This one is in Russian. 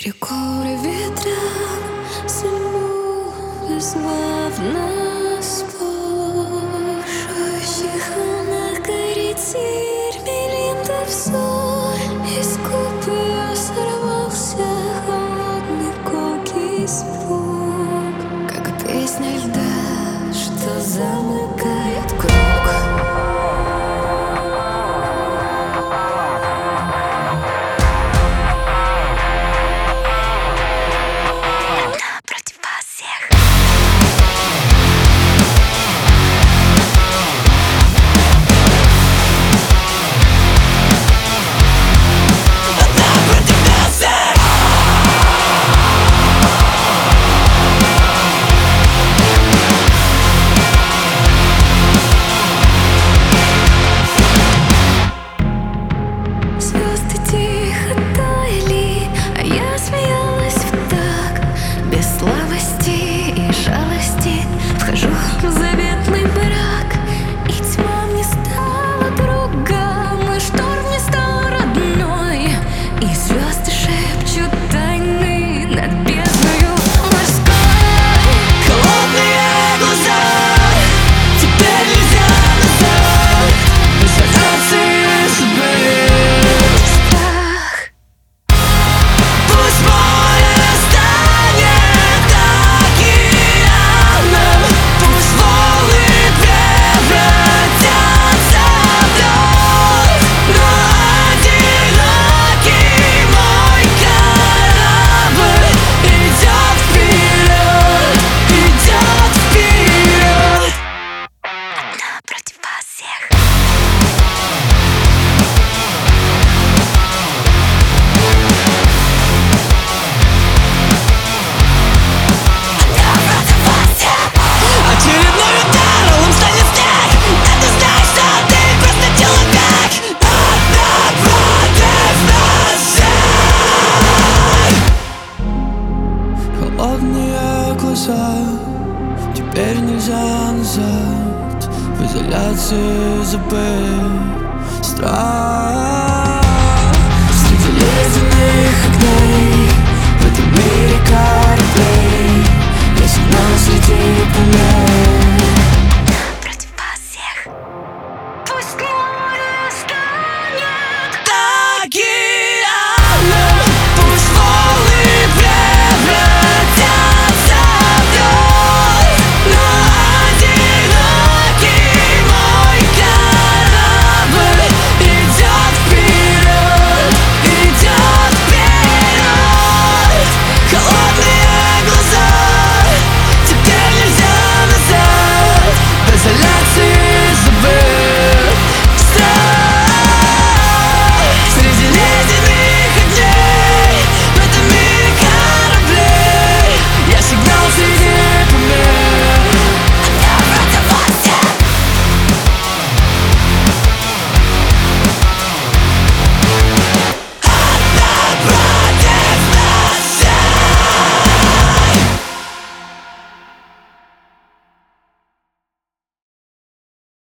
Перекоры ветрам, судьбу безглавно спорщих волнах горит сирь, Мелинда взор, из губ ее сорвался холодный колкий испуг, как песня льда, что замыкает круг. Вхожу в заветный брак, и тьма мне стала другом, и шторм мне стал родной, и звезды шепчут тайны над бездною морской. Холодные глаза, теперь нельзя назад, высознаться и забыть Страх. Пусть море станет океаном, пусть волны превратятся в лед, но одинокий мой корабль идет вперед, идет вперед. Одна против вас всех. Очередной удар, он станет снег. Это знаешь, что ты просто человек. Одна против нас всех. Холодные глаза, теперь нельзя назад, в изоляции забыть страх. Среди ледяных